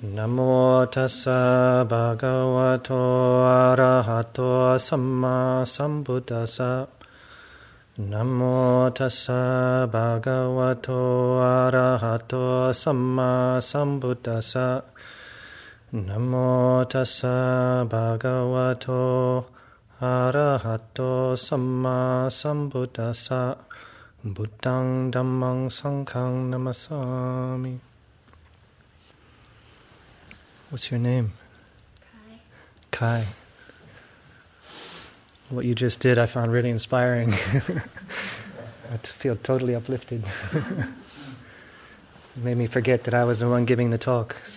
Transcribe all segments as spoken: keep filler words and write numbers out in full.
Namo tassa bhagavato arahato samma sambuddhassa. Namo tassa bhagavato arahato samma sambuddhassa. Namo tassa bhagavato arahato samma sambuddhassa. Buddhaṃ Dhammāṃ Saṅghāṃ Namasāmi. What's your name? Kai. Kai. What you just did I found really inspiring. I feel totally uplifted. It made me forget that I was the one giving the talk. So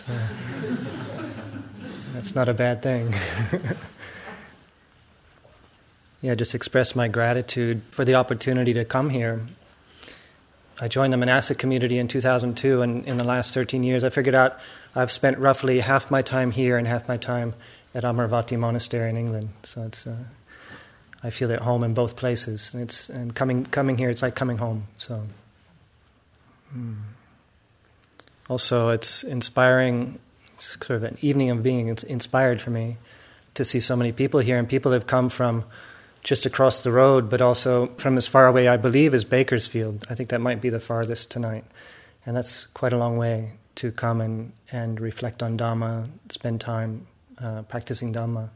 that's not a bad thing. Yeah, just express my gratitude for the opportunity to come here. I joined the monastic community in two thousand two, and in the last thirteen years I figured out I've spent roughly half my time here and half my time at Amaravati Monastery in England. So it's uh, I feel at home in both places. And it's and coming coming here, it's like coming home. So hmm. Also, it's inspiring. It's sort of an evening of being. It's inspired for me to see so many people here, and people have come from just across the road, but also from as far away, I believe, as Bakersfield. I think that might be the farthest tonight. And that's quite a long way to come and, and reflect on Dhamma, spend time uh, practicing Dhamma.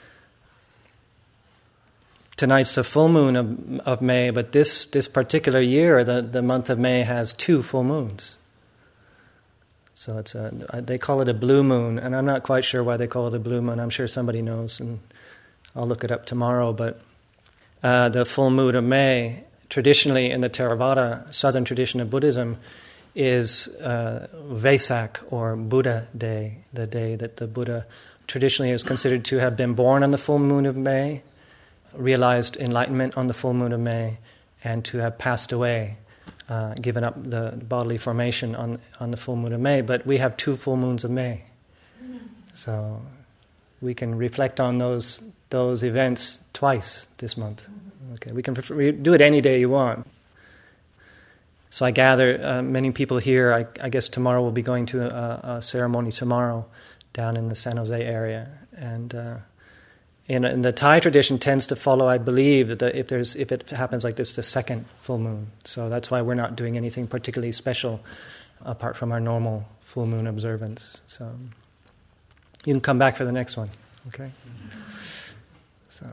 Tonight's the full moon of, of May, but this, this particular year, the, the month of May has two full moons. So it's a, they call it a blue moon, and I'm not quite sure why they call it a blue moon. I'm sure somebody knows, and I'll look it up tomorrow, but Uh, the full moon of May, traditionally in the Theravada, southern tradition of Buddhism, is uh, Vesak, or Buddha Day, the day that the Buddha traditionally is considered to have been born on the full moon of May, realized enlightenment on the full moon of May, and to have passed away, uh, given up the bodily formation on, on the full moon of May. But we have two full moons of May. So we can reflect on those those events twice this month. Okay, we can prefer, do it any day you want. So I gather uh, many people here. I, I guess tomorrow we'll be going to a, a ceremony tomorrow down in the San Jose area, and uh, in, in the Thai tradition tends to follow, I believe, that the, if there's if it happens like this, the second full moon. So that's why we're not doing anything particularly special apart from our normal full moon observance. So you can come back for the next one. Okay. So,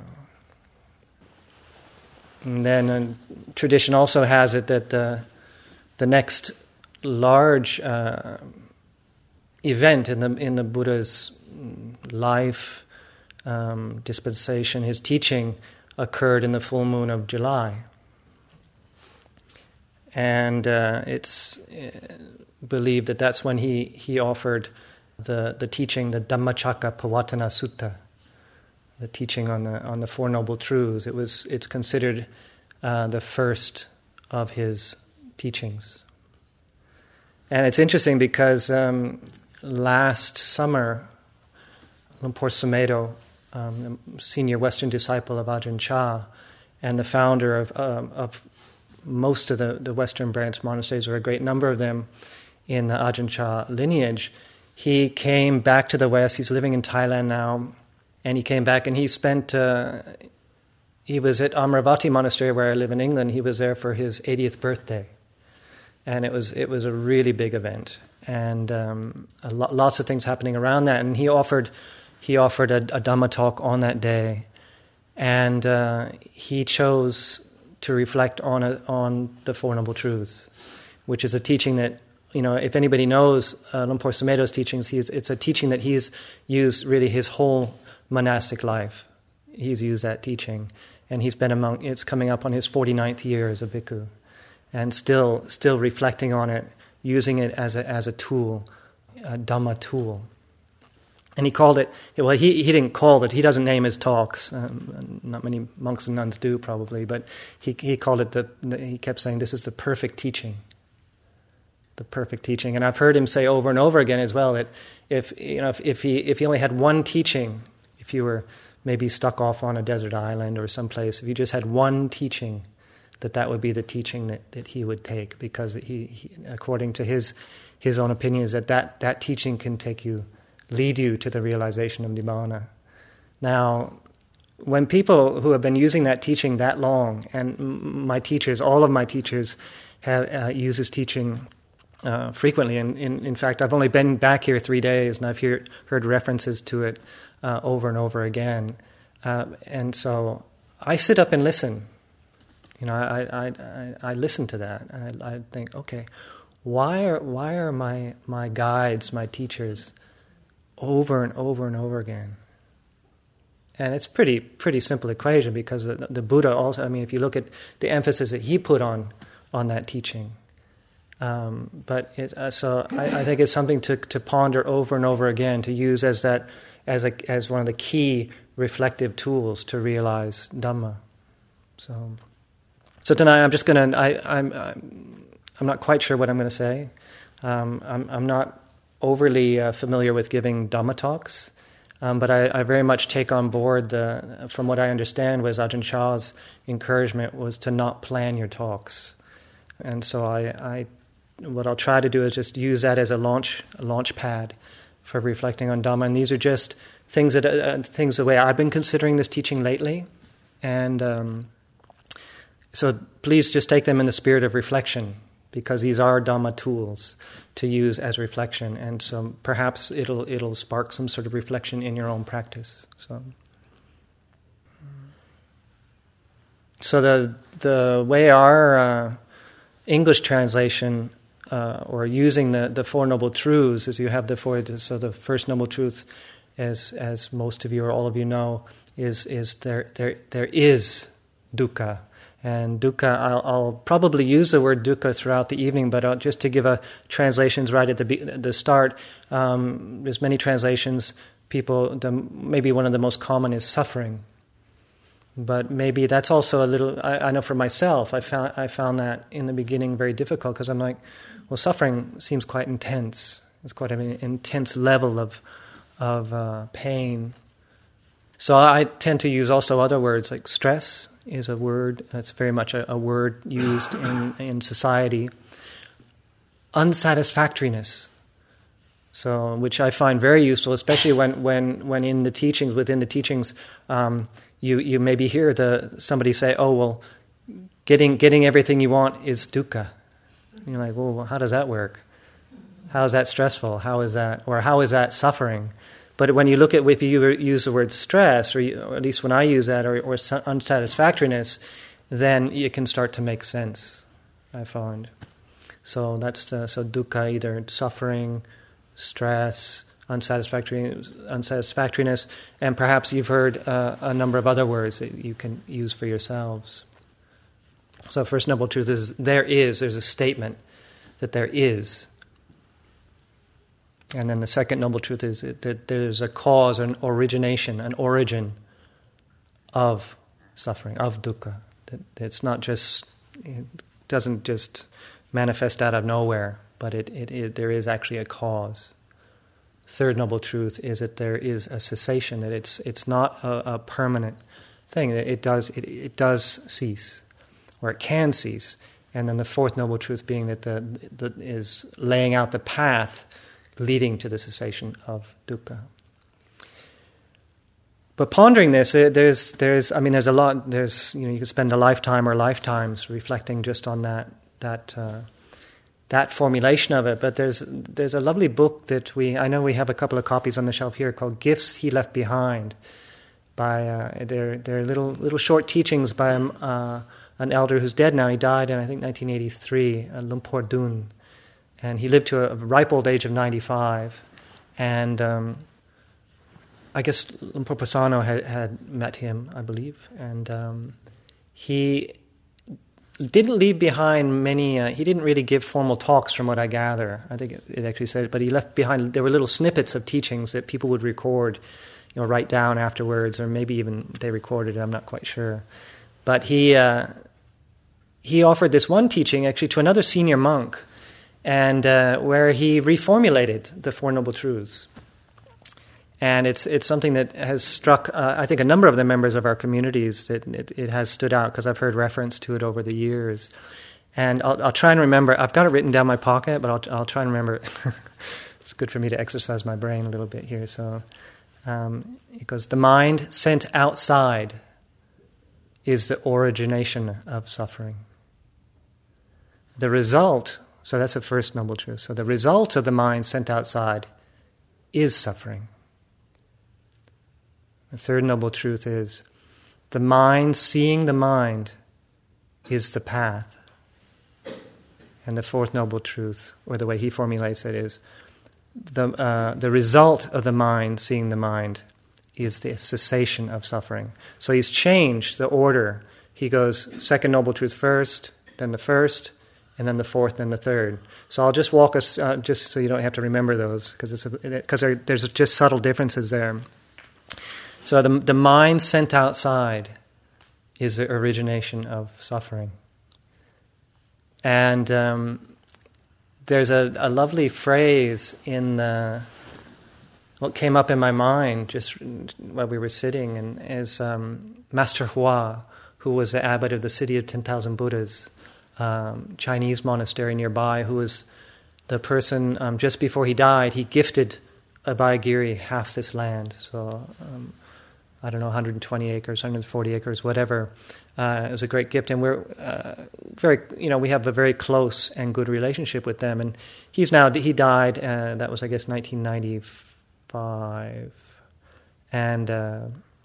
and then uh, tradition also has it that the the next large uh, event in the in the Buddha's life, um, dispensation, his teaching, occurred in the full moon of July, and uh, it's believed that that's when he he offered the the teaching, the Dhammacakkappavattana Sutta. The teaching on the on the Four Noble Truths. It was it's considered uh, the first of his teachings, and it's interesting because um, last summer, Lumpur Sumedho, um, the senior Western disciple of Ajahn Chah, and the founder of um, of most of the, the Western branch monasteries, or a great number of them, in the Ajahn Chah lineage, he came back to the West. He's living in Thailand now. And he came back and he spent, uh, he was at Amaravati Monastery where I live in England. He was there for his eightieth birthday. And it was it was a really big event. And um, a lo- lots of things happening around that. And he offered he offered a, a Dhamma talk on that day. And uh, he chose to reflect on a, on the Four Noble Truths, which is a teaching that, you know, if anybody knows uh, Lumpur Sumedho's teachings, he's, it's a teaching that he's used really his whole monastic life. He's used that teaching, and he's been among. It's coming up on his forty-ninth year as a bhikkhu, and still, still reflecting on it, using it as a as a tool, a Dhamma tool. And he called it. Well, he he didn't call it. He doesn't name his talks. Um, not many monks and nuns do probably, but he he called it the. He kept saying, "This is the perfect teaching." The perfect teaching, and I've heard him say over and over again as well that if you know if, if he if he only had one teaching. If you were maybe stuck off on a desert island or someplace, if you just had one teaching, that that would be the teaching that, that he would take, because he, he, according to his his own opinion is that, that that teaching can take you, lead you to the realization of Nibbana. Now, when people who have been using that teaching that long, and my teachers, all of my teachers, have uh, use this teaching uh, frequently. And in, in fact, I've only been back here three days, and I've hear, heard references to it uh, over and over again. Uh, and so I sit up and listen. You know, I I, I, I listen to that. I, I think, okay, why are why are my my guides, my teachers, over and over and over again? And it's pretty pretty simple equation, because the, the Buddha also, I mean, if you look at the emphasis that he put on on that teaching, um, but it, uh, so I, I think it's something to to ponder over and over again, to use as that as a as one of the key reflective tools to realize Dhamma. So, so tonight I'm just gonna I I'm I'm, I'm not quite sure what I'm going to say. Um, I'm I'm not overly uh, familiar with giving Dhamma talks. Um, but I, I very much take on board the, from what I understand was Ajahn Chah's encouragement was to not plan your talks. And so I, I what I'll try to do is just use that as a launch a launch pad for reflecting on Dhamma. And these are just things that uh, things the way I've been considering this teaching lately. And um, so please just take them in the spirit of reflection, because these are Dhamma tools to use as reflection, and so perhaps it'll it'll spark some sort of reflection in your own practice. So, so the the way our uh, English translation uh, or using the, the Four Noble Truths is you have the four. So the first noble truth, as as most of you or all of you know, is is there there there is dukkha. And dukkha, I'll, I'll probably use the word dukkha throughout the evening, but I'll, just to give a translations right at the the start, um, there's many translations. People, the, maybe one of the most common is suffering, but maybe that's also a little. I, I know for myself, I found I found that in the beginning very difficult, because I'm like, well, suffering seems quite intense. It's quite an intense level of of uh, pain. So I tend to use also other words, like stress is a word. It's very much a, a word used in, in society. Unsatisfactoriness, so which I find very useful, especially when, when, when in the teachings, within the teachings, um, you you maybe hear the somebody say, "Oh well, getting getting everything you want is dukkha." And you're like, "Well, how does that work? How is that stressful? How is that, or how is that suffering?" But when you look at, if you use the word stress, or, you, or at least when I use that, or, or unsatisfactoriness, then it can start to make sense, I find. So that's the, so dukkha, either suffering, stress, unsatisfactory, unsatisfactoriness, and perhaps you've heard uh, a number of other words that you can use for yourselves. So first noble truth is there is, there's a statement that there is. And then the second noble truth is that there's a cause, an origination, an origin of suffering, of dukkha. That it's not just, it doesn't just manifest out of nowhere, but it, it, it there is actually a cause. Third noble truth is that there is a cessation, that it's it's not a, a permanent thing. It does it, it does cease, or it can cease. And then the fourth noble truth being that the, the is laying out the path leading to the cessation of dukkha. But pondering this, there's, there's, I mean, there's a lot. There's, you know, you could spend a lifetime or lifetimes reflecting just on that, that, uh, that formulation of it. But there's, there's a lovely book that we, I know we have a couple of copies on the shelf here, called "Gifts He Left Behind." By, uh, they're, they're little, little short teachings by uh, an elder who's dead now. He died in I think nineteen eighty-three, uh, Lumpur Dun. And he lived to a ripe old age of ninety-five. And um, I guess Lumpur Pasano had, had met him, I believe. And um, he didn't leave behind many, uh, he didn't really give formal talks from what I gather. I think it, it actually said, but he left behind, there were little snippets of teachings that people would record, you know, write down afterwards, or maybe even they recorded it, I'm not quite sure. But he, uh, he offered this one teaching actually to another senior monk, and uh, where he reformulated the Four Noble Truths. And it's it's something that has struck, uh, I think, a number of the members of our communities, that it, it has stood out, because I've heard reference to it over the years. And I'll, I'll try and remember. I've got it written down in my pocket, but I'll, I'll try and remember. It's good for me to exercise my brain a little bit here. So um, it goes, the mind sent outside is the origination of suffering. The result, so that's the first noble truth. So the result of the mind sent outside is suffering. The third noble truth is the mind seeing the mind is the path. And the fourth noble truth, or the way he formulates it, is the uh, the result of the mind seeing the mind is the cessation of suffering. So he's changed the order. He goes second noble truth first, then the first, and then the fourth, then the third. So I'll just walk us, uh, just so you don't have to remember those, because it's because there, there's just subtle differences there. So the the mind sent outside is the origination of suffering. And um, there's a, a lovely phrase in the, what came up in my mind just while we were sitting, and is um, Master Hua, who was the abbot of the city of ten thousand Buddhas, um, Chinese monastery nearby, who was the person, um, just before he died, he gifted Abhayagiri half this land. So, um, I don't know, one hundred twenty acres, one hundred forty acres, whatever. Uh, it was a great gift, and we're uh, very, you know, we have a very close and good relationship with them. And he's now, he died, uh, that was, I guess, nineteen ninety-five. And uh,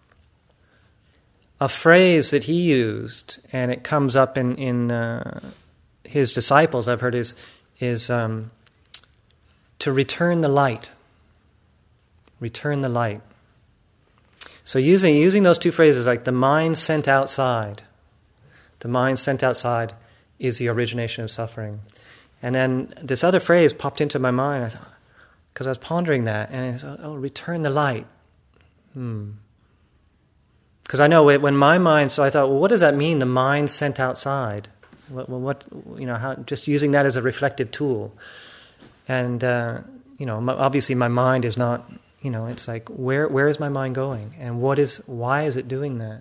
a phrase that he used, and it comes up in, in uh, his disciples, I've heard, is, is um, to return the light. Return the light. So using using those two phrases, like the mind sent outside, the mind sent outside is the origination of suffering. And then this other phrase popped into my mind, I thought, because I was pondering that, and it's, oh, return the light. Hmm. Because I know when my mind, so I thought, well, what does that mean, the mind sent outside? What, what you know, how, just using that as a reflective tool. And, uh, you know, obviously my mind is not... You know, it's like, where where is my mind going? And what is, why is it doing that?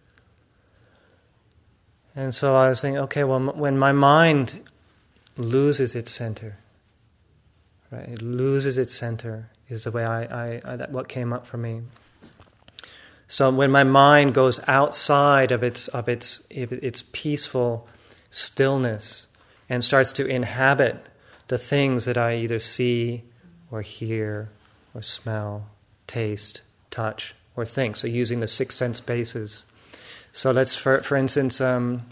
And so I was thinking, okay, well, m- when my mind loses its center, right? It loses its center is the way I, I, I that what came up for me. So when my mind goes outside of its of its its peaceful stillness and starts to inhabit the things that I either see or hear or smell, taste, touch, or think. So using the six sense bases. So let's, for for instance, um,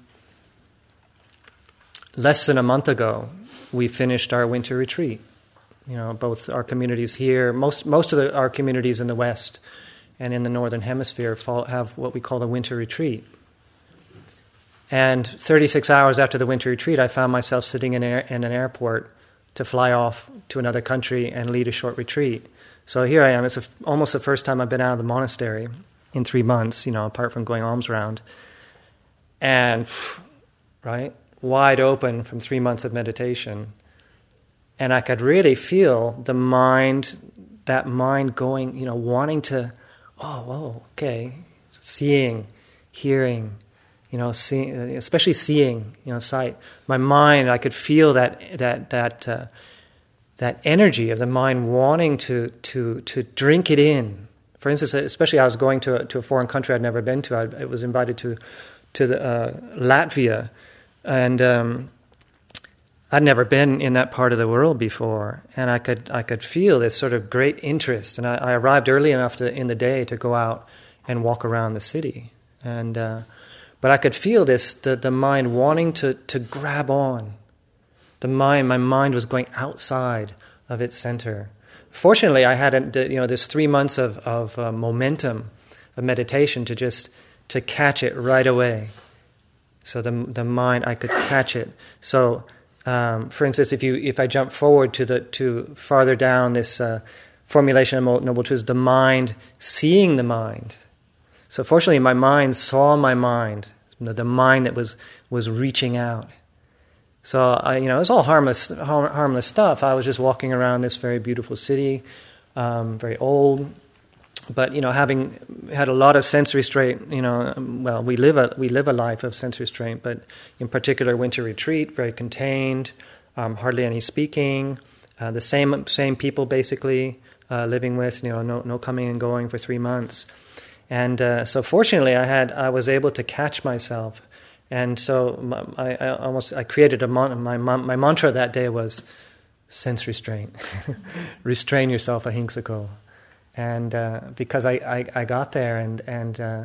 less than a month ago, we finished our winter retreat. You know, both our communities here, most most of the, our communities in the West and in the Northern Hemisphere fall, have what we call the winter retreat. And thirty-six hours after the winter retreat, I found myself sitting in, air, in an airport to fly off to another country and lead a short retreat. So here I am. It's a, almost the first time I've been out of the monastery in three months, you know, apart from going alms round. And, right, wide open from three months of meditation. And I could really feel the mind, that mind going, you know, wanting to, oh, whoa, okay, seeing, hearing, you know, seeing, especially seeing, you know, sight. My mind, I could feel that, that, that, uh, that energy of the mind wanting to to to drink it in. For instance, especially I was going to a, to a foreign country I'd never been to. I, I was invited to to the, uh, Latvia, and um, I'd never been in that part of the world before. And I could I could feel this sort of great interest. And I, I arrived early enough to, in the day to go out and walk around the city. And uh, but I could feel this the the mind wanting to to grab on. The mind, my mind was going outside of its center. Fortunately, I had a, you know this three months of of uh, momentum of meditation to just to catch it right away. So the the mind, I could catch it. So, um, for instance, if you if I jump forward to the to farther down this uh, formulation of noble truths, the mind seeing the mind. So, fortunately, my mind saw my mind, the mind that was was reaching out. So, I, you know, it was all harmless, harmless stuff. I was just walking around this very beautiful city, um, very old, but you know, having had a lot of sense restraint, you know, well, we live a we live a life of sense restraint, but in particular, winter retreat, very contained, um, hardly any speaking, uh, the same same people basically uh, living with, you know, no no coming and going for three months, and uh, so fortunately, I had I was able to catch myself, and so I, I almost I created a mon- my my mantra that day was sense restraint, restrain yourself, ahingsako. And uh, because I, I, I got there and and uh,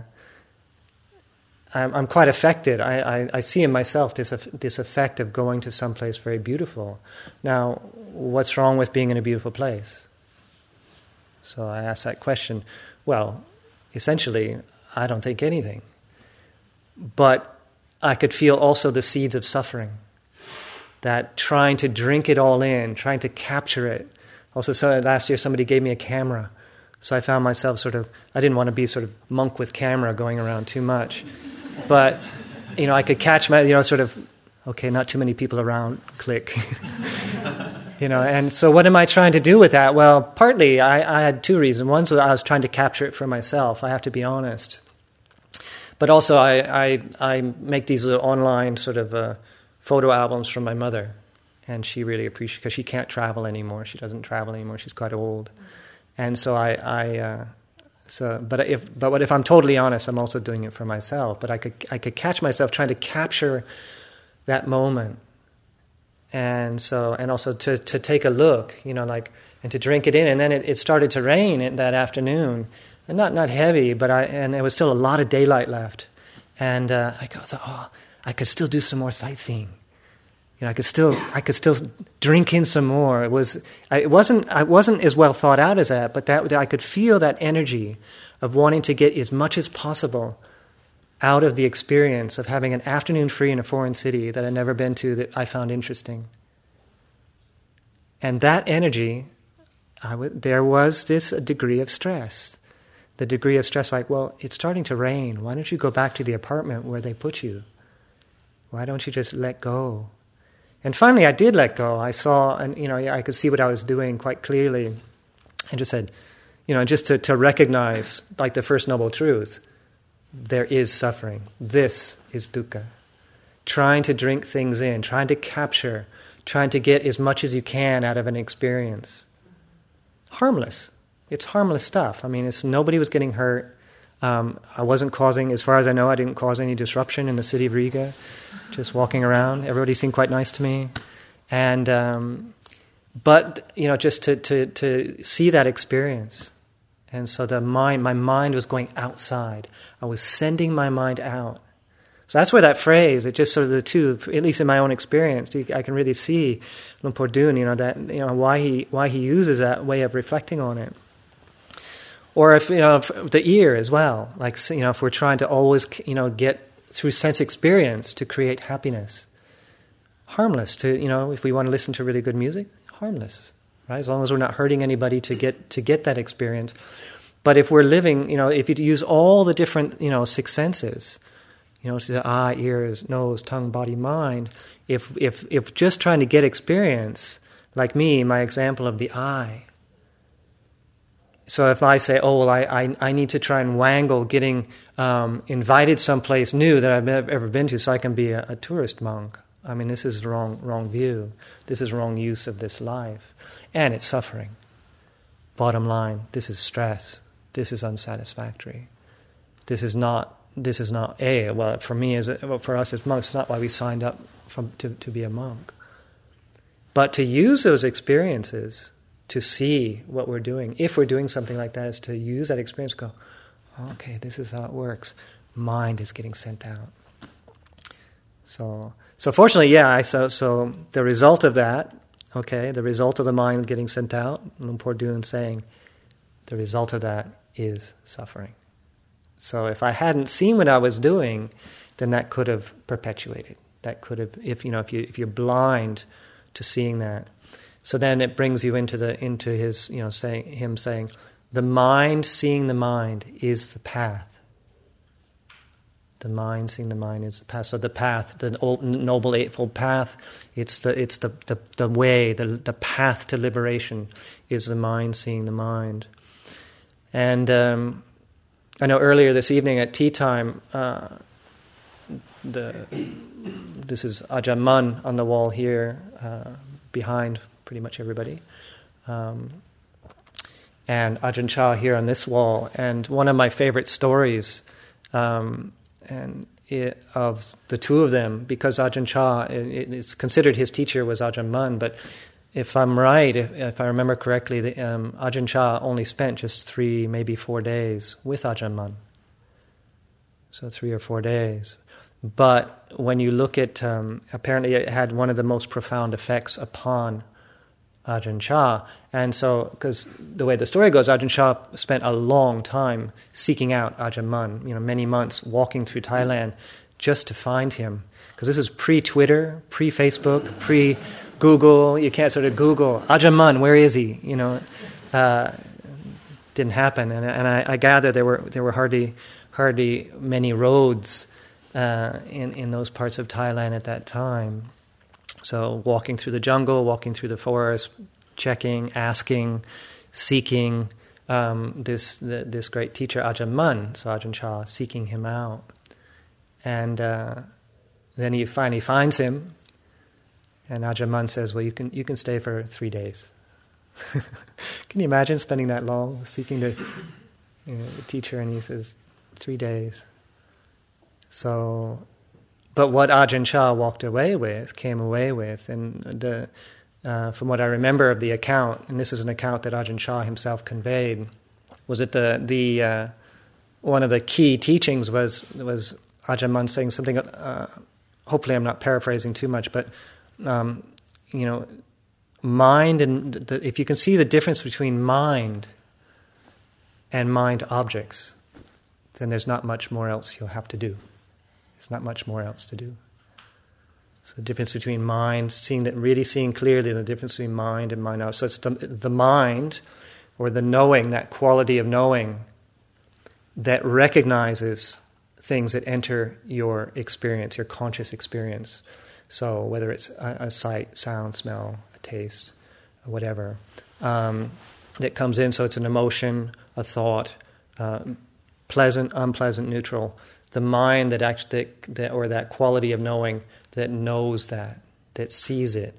I'm, I'm quite affected. I, I, I see in myself this this effect of going to someplace very beautiful. Now, what's wrong with being in a beautiful place? So I asked that question. Well, essentially, I don't think anything. But I could feel also the seeds of suffering. That trying to drink it all in, trying to capture it. Also, so last year somebody gave me a camera. So I found myself sort of, I didn't want to be sort of monk with camera going around too much. But, you know, I could catch my, you know, sort of, okay, not too many people around, click. You know, and so what am I trying to do with that? Well, partly I, I had two reasons. One was I was trying to capture it for myself. I have to be honest. But also I, I, I make these little online sort of uh, photo albums from my mother. And she really appreciates, because she can't travel anymore. She doesn't travel anymore. She's quite old. And so I, I uh, so, but if, but what if I'm totally honest, I'm also doing it for myself. But I could, I could catch myself trying to capture that moment, and so, and also to, to take a look, you know, like, and to drink it in. And then it, it started to rain in that afternoon, and not not heavy, but I, and there was still a lot of daylight left, and uh, I thought, oh, I could still do some more sightseeing. You know, I could still, I could still drink in some more. It was, it wasn't, I wasn't as well thought out as that, but that I could feel that energy of wanting to get as much as possible out of the experience of having an afternoon free in a foreign city that I'd never been to that I found interesting. And that energy, I w- there was this degree of stress. The degree of stress, like, well, it's starting to rain. Why don't you go back to the apartment where they put you? Why don't you just let go? And finally, I did let go. I saw, and you know, I could see what I was doing quite clearly, and just said, you know, just to, to recognize, like the First Noble Truth, there is suffering. This is dukkha. Trying to drink things in, trying to capture, trying to get as much as you can out of an experience. Harmless. It's harmless stuff. I mean, it's nobody was getting hurt. Um, I wasn't causing, as far as I know, I didn't cause any disruption in the city of Riga. Just walking around, everybody seemed quite nice to me, and um, but you know, just to, to to see that experience, and so the mind, my mind was going outside. I was sending my mind out. So that's where that phrase, it just sort of the two, at least in my own experience, I can really see Luang Por Dun, you know, that you know why he why he uses that way of reflecting on it. Or if, you know, if the ear as well, like, you know, if we're trying to always, you know, get through sense experience to create happiness. Harmless to, you know, if we want to listen to really good music, harmless, right? As long as we're not hurting anybody to get to get that experience. But if we're living, you know, if you use all the different, you know, six senses, you know, to the eye, ears, nose, tongue, body, mind, if if if just trying to get experience, like me, my example of the eye. So if I say, oh, well, I, I, I need to try and wangle getting um, invited someplace new that I've never ever been to so I can be a, a tourist monk. I mean, this is the wrong, wrong view. This is wrong use of this life. And it's suffering. Bottom line, this is stress. This is unsatisfactory. This is not, this is not, A, well, for me, as a, well, for us as monks, it's not why we signed up from, to, to be a monk. But to use those experiences to see what we're doing, if we're doing something like that, is to use that experience to go, okay, this is how it works. Mind is getting sent out. So, so fortunately, yeah, I, so, so the result of that, okay, the result of the mind getting sent out, Luang Por Dun saying, the result of that is suffering. So if I hadn't seen what I was doing, then that could have perpetuated. That could have, if you know, if you if you're blind to seeing that. So then it brings you into the into his, you know, saying him saying, the mind seeing the mind is the path. The mind seeing the mind is the path. So the path, the old, noble eightfold path, it's the it's the the, the way, the the path to liberation is the mind seeing the mind. And um, I know earlier this evening at tea time, uh, the this is Ajahn Mun on the wall here, uh, behind pretty much everybody. Um, and Ajahn Chah here on this wall. And one of my favorite stories um, and it, of the two of them, because Ajahn Chah, it, it's considered his teacher was Ajahn Mun, but if I'm right, if, if I remember correctly, the, um, Ajahn Chah only spent just three, maybe four days with Ajahn Mun. So three or four days. But when you look at, um, apparently it had one of the most profound effects upon Ajahn Chah. And so, because the way the story goes, Ajahn Chah spent a long time seeking out Ajahn Mun, you know, many months walking through Thailand just to find him. Because this is pre-Twitter, pre-Facebook, pre-Google. You can't sort of Google, Ajahn Mun, where is he? You know, uh, didn't happen. And, and I, I gather there were there were hardly hardly many roads uh, in, in those parts of Thailand at that time. So walking through the jungle, walking through the forest, checking, asking, seeking um, this the, this great teacher Ajahn Mun, so Ajahn Chah, seeking him out. And uh, then he finally finds him, and Ajahn Mun says, well, you can you can stay for three days. Can you imagine spending that long seeking the, you know, the teacher? And he says, three days. So... But what Ajahn Chah walked away with, came away with, and the, uh, from what I remember of the account, and this is an account that Ajahn Chah himself conveyed, was that the the uh, one of the key teachings was was Ajahn Mun saying something. Uh, hopefully, I'm not paraphrasing too much, but um, you know, mind and the, if you can see the difference between mind and mind objects, then there's not much more else you'll have to do. There's not much more else to do. So the difference between mind, seeing that, really seeing clearly the difference between mind and mind. So it's the, the mind, or the knowing, that quality of knowing, that recognizes things that enter your experience, your conscious experience. So whether it's a, a sight, sound, smell, a taste, whatever, um, that comes in. So it's an emotion, a thought, uh, pleasant, unpleasant, neutral. The mind that actually, that, that, or that quality of knowing that knows that, that sees it.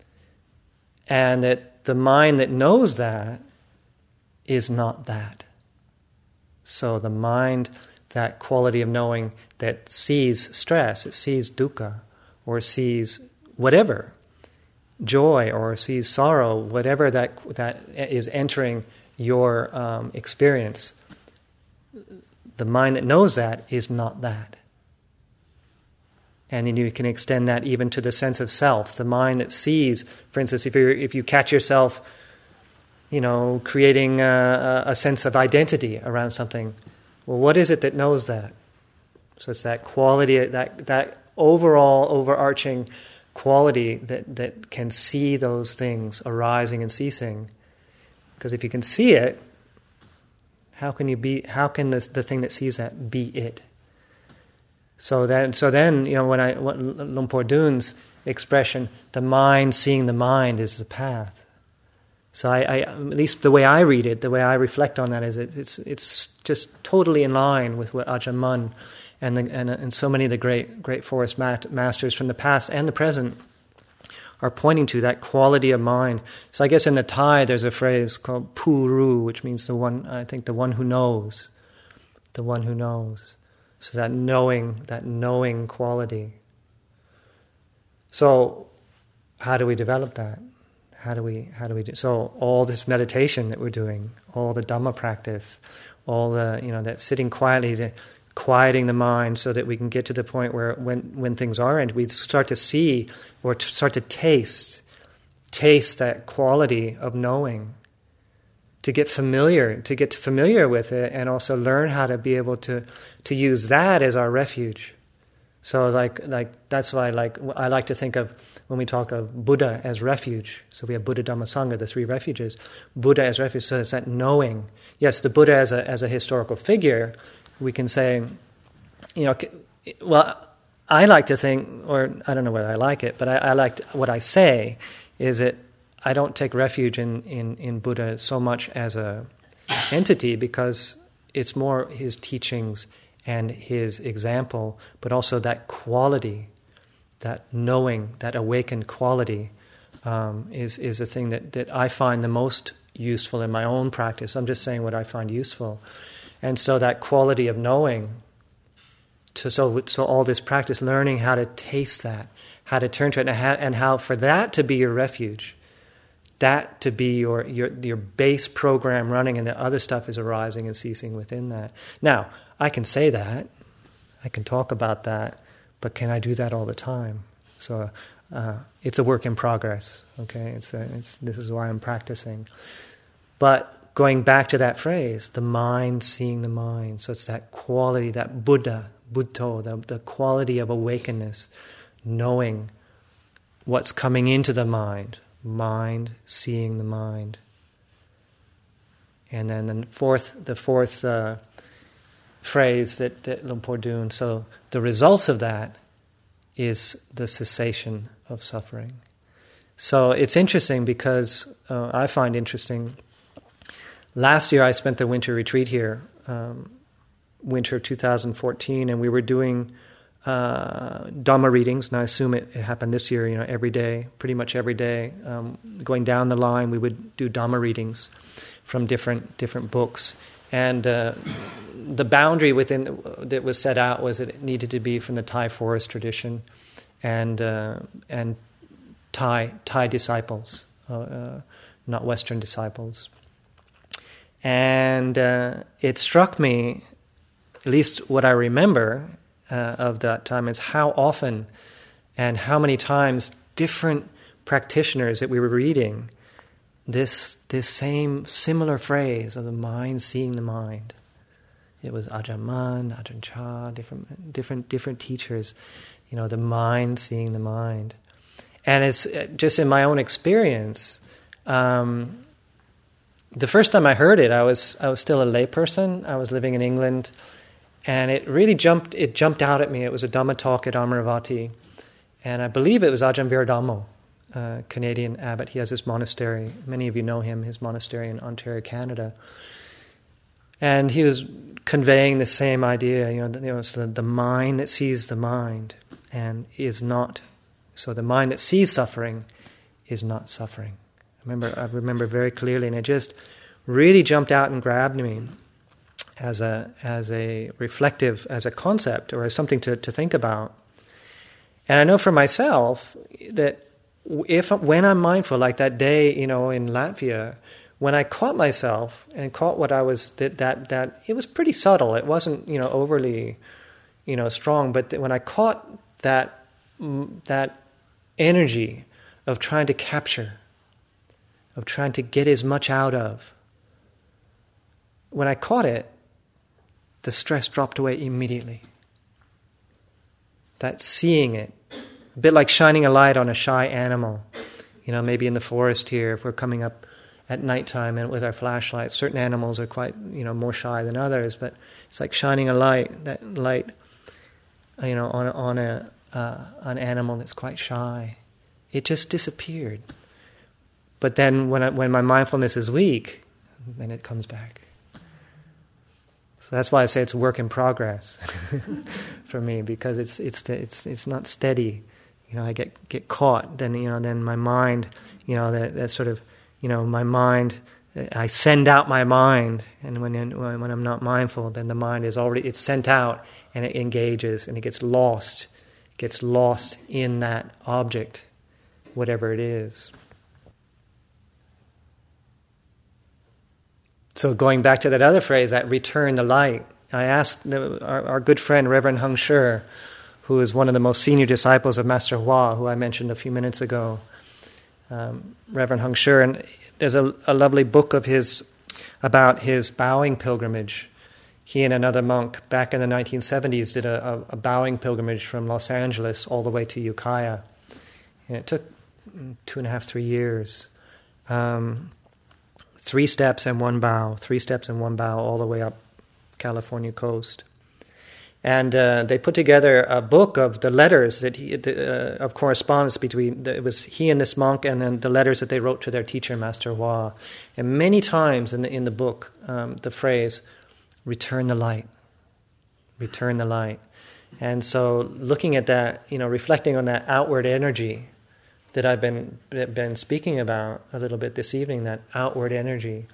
And that the mind that knows that is not that. So the mind, that quality of knowing that sees stress, it sees dukkha, or sees whatever, joy, or sees sorrow, whatever that that is entering your um, experience, the mind that knows that is not that. And then you can extend that even to the sense of self. The mind that sees, for instance, if you if you catch yourself, you know, creating a, a sense of identity around something, well, what is it that knows that? So it's that quality, that that overall, overarching quality that, that can see those things arising and ceasing. Because if you can see it, How can you be? How can the the thing that sees that be it? So then, so then, you know, when I what Luang Por Dun's expression, the mind seeing the mind is the path. So I, I, at least the way I read it, the way I reflect on that is it, it's it's just totally in line with what Ajahn Mun and the, and and so many of the great great forest mat, masters from the past and the present are pointing to, that quality of mind. So I guess in the Thai there's a phrase called Puru, which means the one, I think the one who knows. The one who knows. So that knowing, that knowing quality. So how do we develop that? How do we, how do we do? So all this meditation that we're doing, all the Dhamma practice, all the, you know, that sitting quietly, to, quieting the mind so that we can get to the point where when, when things are and we start to see or to start to taste, taste that quality of knowing, to get familiar, to get familiar with it, and also learn how to be able to, to use that as our refuge. So like like that's why like I like to think of when we talk of Buddha as refuge. So we have Buddha, Dhamma, Sangha, the three refuges. Buddha as refuge, so it's that knowing. Yes, the Buddha as a as a historical figure, we can say, you know, well, I like to think, or I don't know whether I like it, but I, I like to, what I say is that I don't take refuge in, in, in Buddha so much as a entity because it's more his teachings and his example, but also that quality, that knowing, that awakened quality um, is is a thing that, that I find the most useful in my own practice. I'm just saying what I find useful. And so that quality of knowing, to, so so all this practice, learning how to taste that, how to turn to it, and how, and how for that to be your refuge, that to be your, your your base program running, and the other stuff is arising and ceasing within that. Now, I can say that, I can talk about that, but can I do that all the time? So uh, it's a work in progress, okay? It's, a, it's this is why I'm practicing. But going back to that phrase, the mind seeing the mind, so it's that quality, that Buddha, Buddho, the, the quality of awakeness, knowing what's coming into the mind, mind seeing the mind. And then the fourth, the fourth uh, phrase that, that Luang Por Dun, so the results of that is the cessation of suffering. So it's interesting because uh, I find interesting, last year I spent the winter retreat here, um, winter of two thousand fourteen, and we were doing uh, Dhamma readings, and I assume it, it happened this year, you know, every day, pretty much every day. Um, going down the line, we would do Dhamma readings from different different books. And uh, the boundary within that was set out was that it needed to be from the Thai forest tradition and uh, and Thai Thai disciples, uh, uh, not Western disciples. And uh, it struck me, at least what I remember uh, of that time, is how often and how many times different practitioners that we were reading this this same similar phrase of the mind seeing the mind. It was Ajahn Mun, Ajahn Chah, different different different teachers, you know, the mind seeing the mind. And it's just in my own experience, um, the first time I heard it, I was I was still a layperson. I was living in England, and it really jumped it jumped out at me. It was a Dhamma talk at Amaravati, and I believe it was Ajahn Viradhammo, a Canadian abbot. He has this monastery. Many of you know him, his monastery in Ontario, Canada. And he was conveying the same idea, you know, you know, it's the, the mind that sees the mind and is not. So the mind that sees suffering is not suffering. I remember, I remember very clearly, and it just really jumped out and grabbed me as a as a reflective, as a concept, or as something to, to think about. And I know for myself that if when I'm mindful, like that day, you know, in Latvia, when I caught myself and caught what I was that that that it was pretty subtle. It wasn't, you know, overly, you know, strong. But when I caught that that energy of trying to capture, of trying to get as much out of, when I caught it, the stress dropped away immediately. That seeing it, a bit like shining a light on a shy animal. You know, maybe in the forest here, if we're coming up at nighttime and with our flashlights, certain animals are quite, you know, more shy than others, but it's like shining a light, that light, you know, on a, on a uh, an animal that's quite shy. It just disappeared. But then when I, when my mindfulness is weak, then it comes back. So that's why I say it's a work in progress for me, because it's it's it's it's not steady. You know, I get get caught. Then you know, then my mind, you know, that that sort of, you know, my mind. I send out my mind, and when when I'm not mindful, then the mind is already it's sent out, and it engages, and it gets lost, gets lost in that object, whatever it is. So going back to that other phrase, that return the light, I asked the, our, our good friend Reverend Heng Sher, who is one of the most senior disciples of Master Hua, who I mentioned a few minutes ago, um, Reverend Heng Sher, and there's a, a lovely book of his about his bowing pilgrimage. He and another monk back in the nineteen seventies did a, a, a bowing pilgrimage from Los Angeles all the way to Ukiah. And it took two and a half, three years. Um, Three steps and one bow, three steps and one bow all the way up California coast. And uh, they put together a book of the letters that he, uh, of correspondence between, the, it was he and this monk, and then the letters that they wrote to their teacher, Master Hua. And many times in the, in the book, um, the phrase, return the light, return the light. And so looking at that, you know, reflecting on that outward energy that I've been been speaking about a little bit this evening, that outward energy.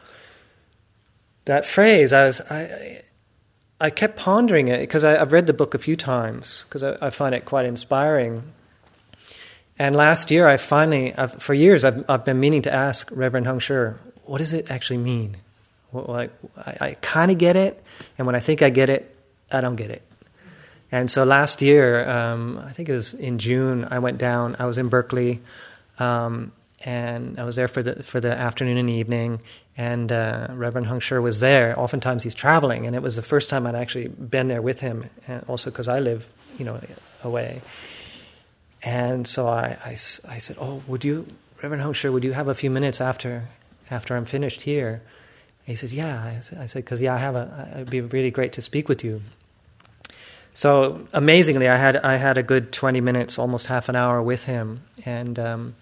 That phrase, I was, I, I kept pondering it because I've read the book a few times because I, I find it quite inspiring. And last year, I finally, I've, for years, I've, I've been meaning to ask Reverend Heng Sure, what does it actually mean? Well, like, I, I kind of get it, and when I think I get it, I don't get it. And so last year, um, I think it was in June, I went down. I was in Berkeley, um, and I was there for the for the afternoon and evening. And uh, Reverend Heng Sure was there. Oftentimes he's traveling, and it was the first time I'd actually been there with him, and also because I live, you know, away. And so I, I, I said, "Oh, would you, Reverend Heng Sure, would you have a few minutes after after I'm finished here?" And he says, "Yeah." I said, "Because yeah, I have a. It'd be really great to speak with you." So amazingly, I had I had a good twenty minutes, almost half an hour with him, and um,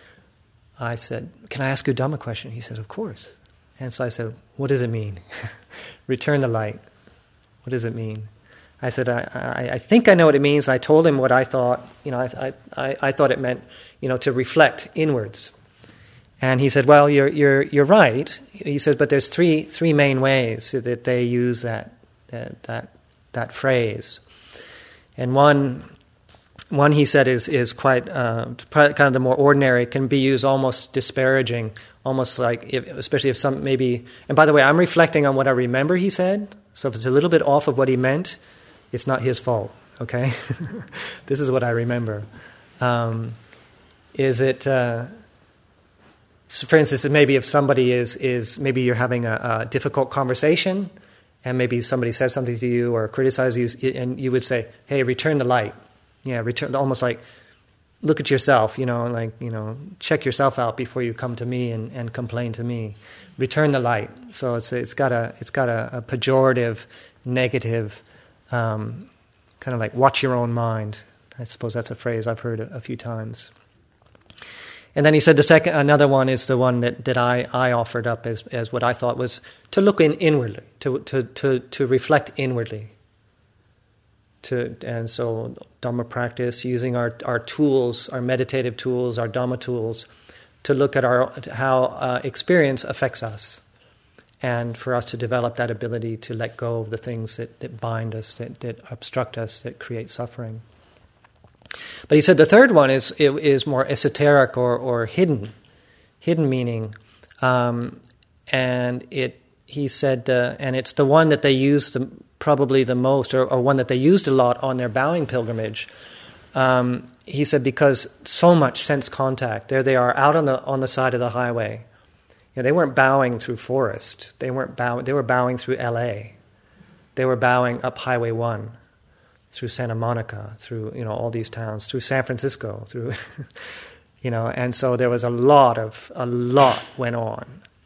I said, "Can I ask you a Dhamma question?" He said, "Of course." And so I said, "What does it mean? Return the light. What does it mean?" I said, I, I, I think I know what it means." I told him what I thought. You know, I, I, I thought it meant, you know, to reflect inwards. And he said, "Well, you're you're you're right." He said, "But there's three three main ways that they use that that that, that phrase." And one one he said is is quite uh, kind of the more ordinary. It can be used almost disparaging, almost like if, especially if some maybe. And by the way, I'm reflecting on what I remember he said. So if it's a little bit off of what he meant, it's not his fault, okay? This is what I remember. Um, is it, uh, so for instance, maybe if somebody is, is maybe you're having a, a difficult conversation, and maybe somebody says something to you or criticizes you, and you would say, "Hey, return the light." Yeah, return, almost like, look at yourself, you know, like, you know, check yourself out before you come to me and, and complain to me. Return the light. So it's it's got a it's got a, a pejorative, negative, um, kind of like watch your own mind. I suppose that's a phrase I've heard a, a few times. And then he said the second, another one is the one that, that I, I offered up as as what I thought was to look in inwardly, to to to, to reflect inwardly. To and so Dhamma practice, using our, our tools, our meditative tools, our Dhamma tools, to look at our how uh, experience affects us, and for us to develop that ability to let go of the things that, that bind us, that, that obstruct us, that create suffering. But he said the third one is is more esoteric or, or hidden, hidden meaning, um, and it. He said, uh, and it's the one that they use the, probably the most, or, or one that they used a lot on their bowing pilgrimage. Um, he said because so much sense contact. There they are, out on the on the side of the highway. You know, they weren't bowing through forest. They weren't bowing. They were bowing through L A. They were bowing up Highway One, through Santa Monica, through you know all these towns, through San Francisco, through you know, and so there was a lot of a lot went on.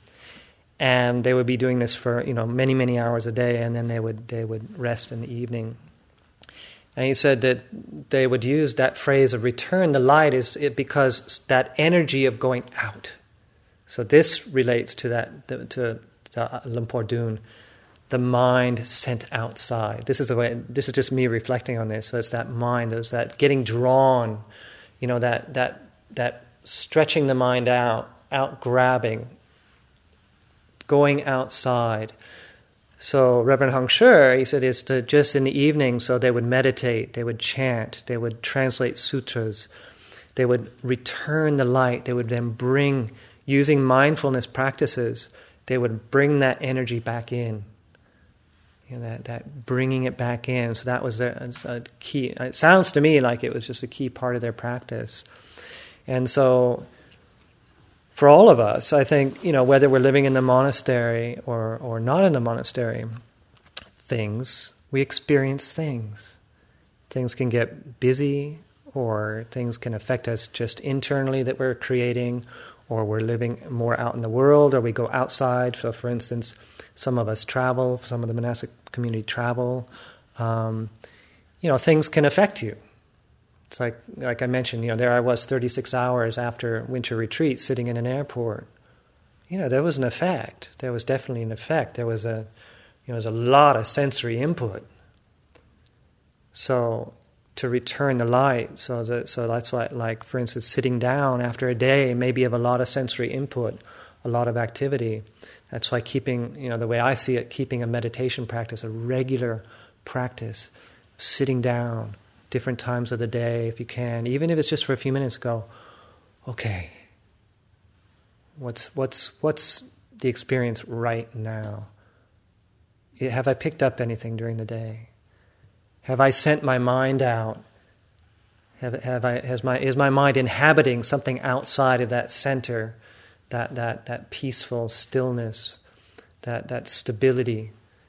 And they would be doing this for you know many many hours a day, and then they would they would rest in the evening. And he said that they would use that phrase of "return the light" is it because that energy of going out. So this relates to that to, to Lumpur Dun, the mind sent outside. This is the way. This is just me reflecting on this. So it's that mind. There's that getting drawn, you know that that that stretching the mind out, out grabbing. Going outside. So Reverend Heng Sure, he said, is to just in the evening, so they would meditate, they would chant, they would translate sutras, they would return the light, they would then bring, using mindfulness practices, they would bring that energy back in. You know, that, that bringing it back in. So that was a, a key. It sounds to me like it was just a key part of their practice. And so for all of us, I think, you know, whether we're living in the monastery or, or not in the monastery, things, we experience things. Things can get busy, or things can affect us just internally that we're creating, or we're living more out in the world, or we go outside. So, for instance, some of us travel, some of the monastic community travel. um, you know, things can affect you. It's like, like I mentioned, you know, there I was thirty-six hours after winter retreat sitting in an airport. You know, there was an effect. There was definitely an effect. There was a, you know, there was a lot of sensory input. So to return the light, so that, so that's why, like, for instance, sitting down after a day, maybe of a lot of sensory input, a lot of activity. That's why keeping, you know, the way I see it, keeping a meditation practice, a regular practice, sitting down, different times of the day, if you can, even if it's just for a few minutes, go, okay, what's what's what's the experience right now? Have I picked up anything during the day? Have I sent my mind out? Have have I has my is my mind inhabiting something outside of that center, that that that peaceful stillness, that that stability,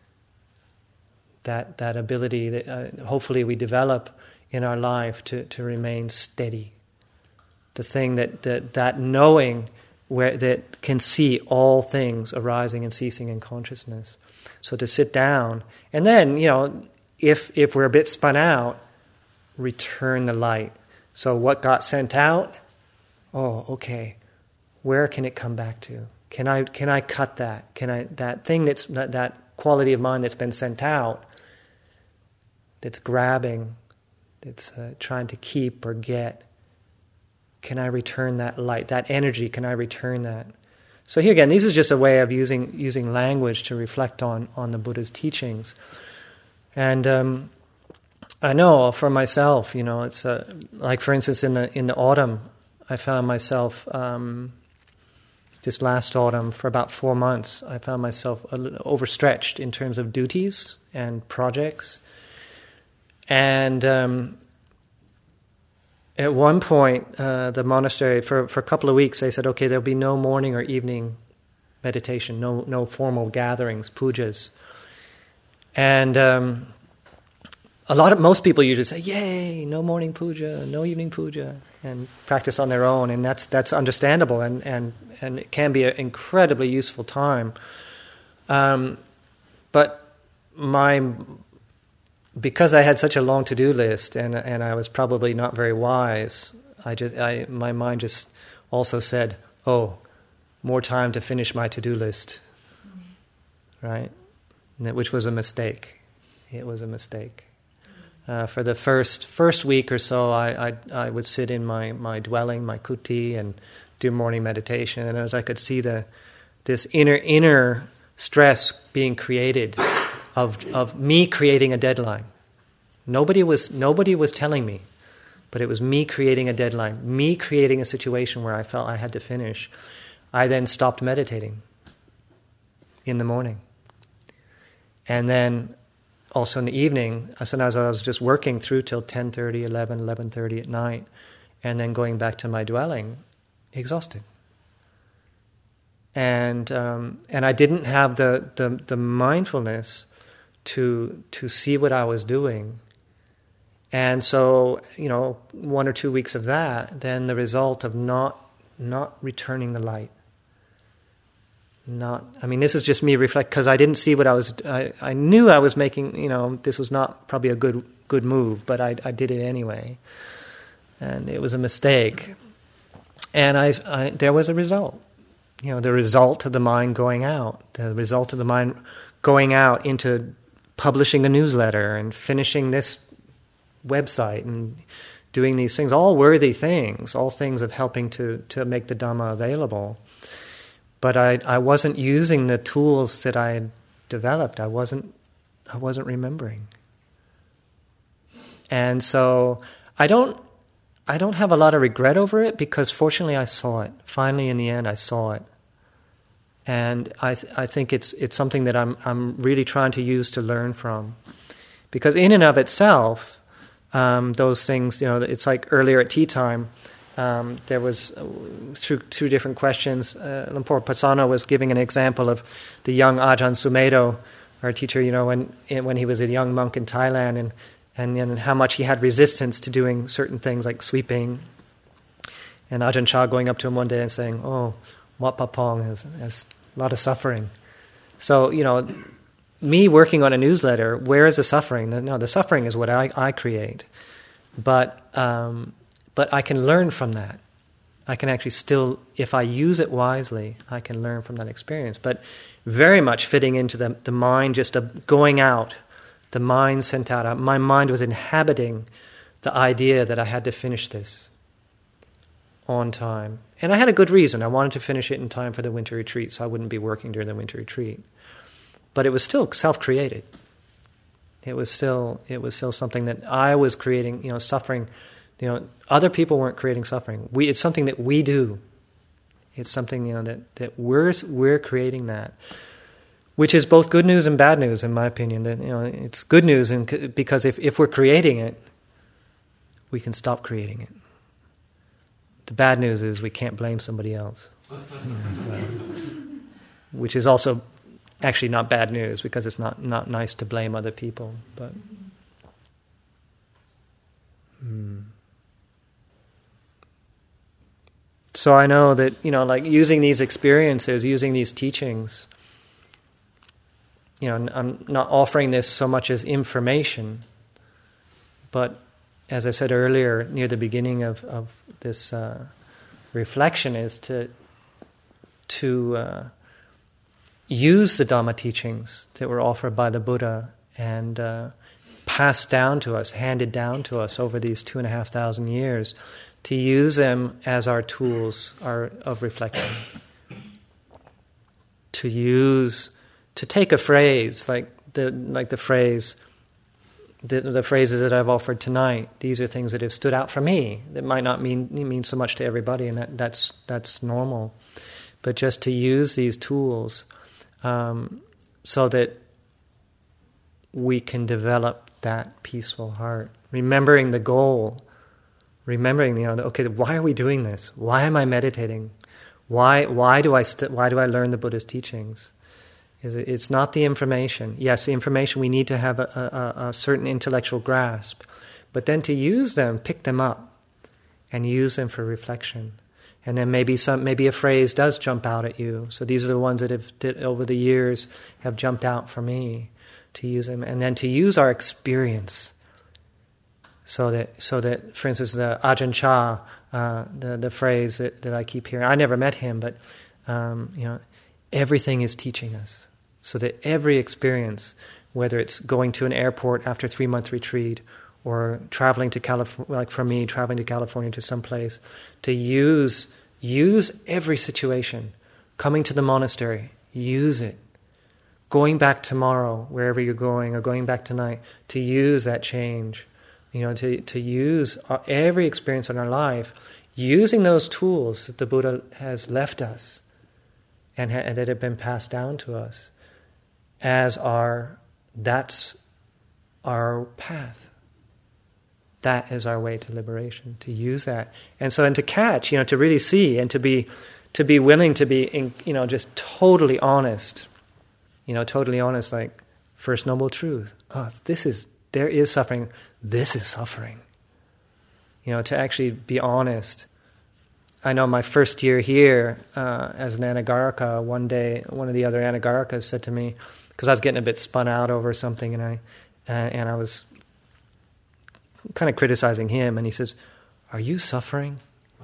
that that ability that uh, hopefully we develop in our life to, to remain steady. The thing that, that that knowing where that can see all things arising and ceasing in consciousness. So to sit down, and then, you know, if if we're a bit spun out, return the light. So what got sent out? Oh, okay. Where can it come back to? Can I can I cut that? Can I that thing that's that, that quality of mind that's been sent out, that's grabbing, that's uh, trying to keep or get, can I return that light, that energy, can I return that? So here again, this is just a way of using using language to reflect on, on the Buddha's teachings. And um, I know for myself, you know, it's uh, like, for instance, in the in the autumn, I found myself, um, this last autumn, for about four months, I found myself a little overstretched in terms of duties and projects. And um, at one point, uh, the monastery, for, for a couple of weeks, they said, okay, there'll be no morning or evening meditation, no no formal gatherings, pujas. And um, a lot of, most people usually say, yay, no morning puja, no evening puja, and practice on their own, and that's that's understandable, and, and, and it can be an incredibly useful time. Um, but my... Because I had such a long to-do list, and and I was probably not very wise, I just I my mind just also said, "Oh, more time to finish my to-do list," right? Which was a mistake. It was a mistake. Uh, for the first first week or so, I, I I would sit in my my dwelling, my kuti, and do morning meditation, and as I could see the this inner inner stress being created. Of of me creating a deadline. Nobody was nobody was telling me, but it was me creating a deadline, me creating a situation where I felt I had to finish. I then stopped meditating in the morning. And then also in the evening, sometimes I was just working through till ten thirty, eleven, eleven thirty at night, and then going back to my dwelling, exhausted. And um, and I didn't have the, the, the mindfulness to to see what I was doing. And so, you know, one or two weeks of that, then the result of not not returning the light. Not, I mean, this is just me reflect, because I didn't see what I was, I, I knew I was making, you know, this was not probably a good good move, but I, I did it anyway. And it was a mistake. And I, I there was a result. You know, the result of the mind going out, the result of the mind going out into publishing a newsletter and finishing this website and doing these things, all worthy things, all things of helping to, to make the Dhamma available. But I I wasn't using the tools that I had developed. I wasn't I wasn't remembering. And so I don't I don't have a lot of regret over it, because fortunately I saw it. Finally, in the end, I saw it. And I th- I think it's it's something that I'm I'm really trying to use to learn from, because in and of itself, um, those things, you know, it's like earlier at tea time, um, there was uh, through two different questions. Uh, Lumpur Pasano was giving an example of the young Ajahn Sumedho, our teacher, you know, when when he was a young monk in Thailand, and and, and how much he had resistance to doing certain things like sweeping. And Ajahn Chah going up to him one day and saying, "Oh, Wat Papong has, has a lot of suffering." So, you know, me working on a newsletter, where is the suffering? No, the suffering is what I, I create. But um, but I can learn from that. I can actually still, if I use it wisely, I can learn from that experience. But very much fitting into the, the mind, just a, going out, the mind sent out. My mind was inhabiting the idea that I had to finish this on time. And I had a good reason. I wanted to finish it in time for the winter retreat, so I wouldn't be working during the winter retreat. But it was still self-created. It was still it was still something that I was creating, you know, suffering. You know, other people weren't creating suffering. We it's something that we do. It's something, you know, that, that we're we're creating that. Which is both good news and bad news, in my opinion. That, you know, it's good news and because if, if we're creating it, we can stop creating it. The bad news is we can't blame somebody else. You know, which is also actually not bad news, because it's not, not nice to blame other people. But hmm. So I know that, you know, like using these experiences, using these teachings, you know, I'm not offering this so much as information, but as I said earlier, near the beginning of, of this uh, reflection, is to to uh, use the Dhamma teachings that were offered by the Buddha and uh, passed down to us, handed down to us over these two and a half thousand years, to use them as our tools our, of reflection. To use, to take a phrase like the like the phrase. The, the phrases that I've offered tonight, these are things that have stood out for me. That might not mean mean so much to everybody, and that, that's that's normal. But just to use these tools um, so that we can develop that peaceful heart, remembering the goal, remembering, you know, okay, why are we doing this? Why am I meditating? Why why do I st- why do I learn the Buddha's teachings? It's not the information. Yes, the information, we need to have a, a, a certain intellectual grasp, but then to use them, pick them up, and use them for reflection. And then maybe some, maybe a phrase does jump out at you. So these are the ones that have, that over the years have jumped out for me, to use them, and then to use our experience. So that, so that, for instance, the Ajahn Chah, uh, the the phrase that, that I keep hearing. I never met him, but um, you know, everything is teaching us. So that every experience, whether it's going to an airport after a three-month retreat, or traveling to California, like for me, traveling to California to some place, to use use every situation. Coming to the monastery, use it. Going back tomorrow, wherever you're going, or going back tonight, to use that change. You know, to to use our, every experience in our life, using those tools that the Buddha has left us, and, ha- and that have been passed down to us, as our, that's our path. That is our way to liberation, to use that. And so, and to catch, you know, to really see, and to be to be willing to be, in, you know, just totally honest, you know, totally honest, like, First Noble Truth. Oh, this is, there is suffering, this is suffering. You know, to actually be honest. I know my first year here uh, as an Anagarika, one day, one of the other Anagarikas said to me, because I was getting a bit spun out over something, and I uh, and I was kind of criticizing him, and he says, "Are you suffering?"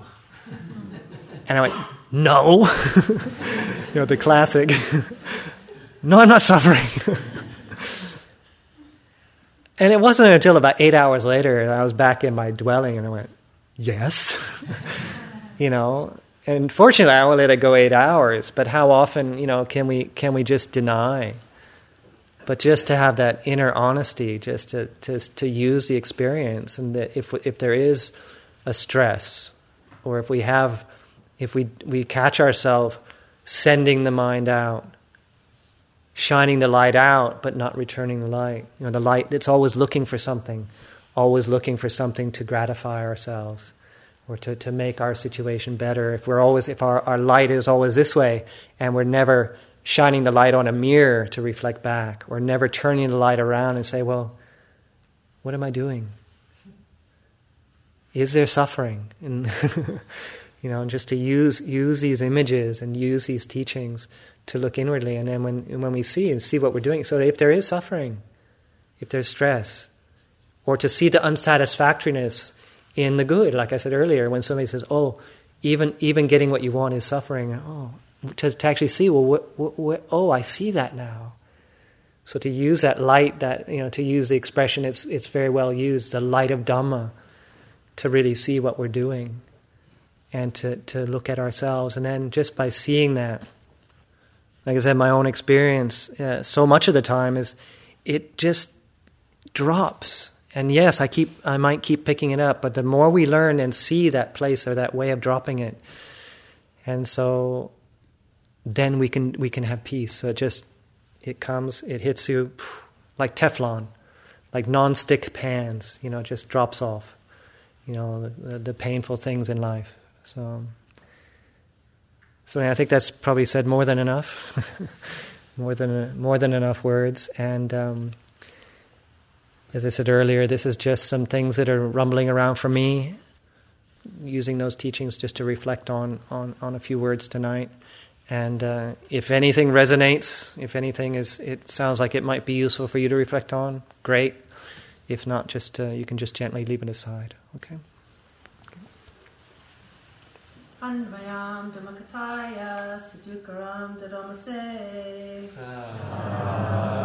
And I went, "No." You know, the classic. "No, I'm not suffering." And it wasn't until about eight hours later that I was back in my dwelling, and I went, "Yes." You know, and fortunately I only let it go eight hours, but how often, you know, can we can we just deny? But just to have that inner honesty, just to to, to use the experience, and that if if there is a stress, or if we have, if we we catch ourselves sending the mind out, shining the light out, but not returning the light. You know, the light, it's always looking for something, always looking for something to gratify ourselves, or to, to make our situation better. If we're always, if our, our light is always this way, and we're never shining the light on a mirror to reflect back, or never turning the light around and say, well, what am I doing? Is there suffering? And you know, and just to use use these images and use these teachings to look inwardly, and then when when we see and see what we're doing, so if there is suffering, if there's stress, or to see the unsatisfactoriness in the good, like I said earlier, when somebody says, "Oh, even even getting what you want is suffering," oh, to, to actually see, well, what, what, what, oh, I see that now. So to use that light, that you know, to use the expression, it's it's very well used, the light of Dhamma, to really see what we're doing, and to to look at ourselves, and then just by seeing that, like I said, my own experience, uh, so much of the time is, it just drops. And yes, I keep, I might keep picking it up, but the more we learn and see that place or that way of dropping it, and so then we can we can have peace. So it just, it comes, it hits you like Teflon, like non-stick pans. You know, it just drops off. You know, the, the painful things in life. So, so I think that's probably said more than enough, more than more than enough words, and. Um, As I said earlier, this is just some things that are rumbling around for me, using those teachings just to reflect on, on, on a few words tonight. And uh, if anything resonates, if anything is, it sounds like it might be useful for you to reflect on, great. If not, just uh, you can just gently leave it aside. Okay? Anvayam Dhammakataya Sadukaram Dadamase.